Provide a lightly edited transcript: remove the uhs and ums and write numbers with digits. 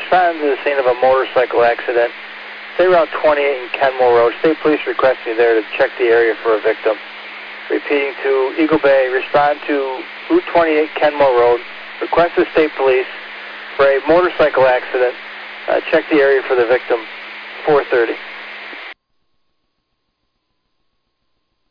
respond to the scene of a motorcycle accident. State Route 28 and Kenmore Road. State Police request you there to check the area for a victim. Repeating to Eagle Bay, respond to Route 28 Kenmore Road. Request the State Police for a motorcycle accident. Check the area for the victim. 4:30.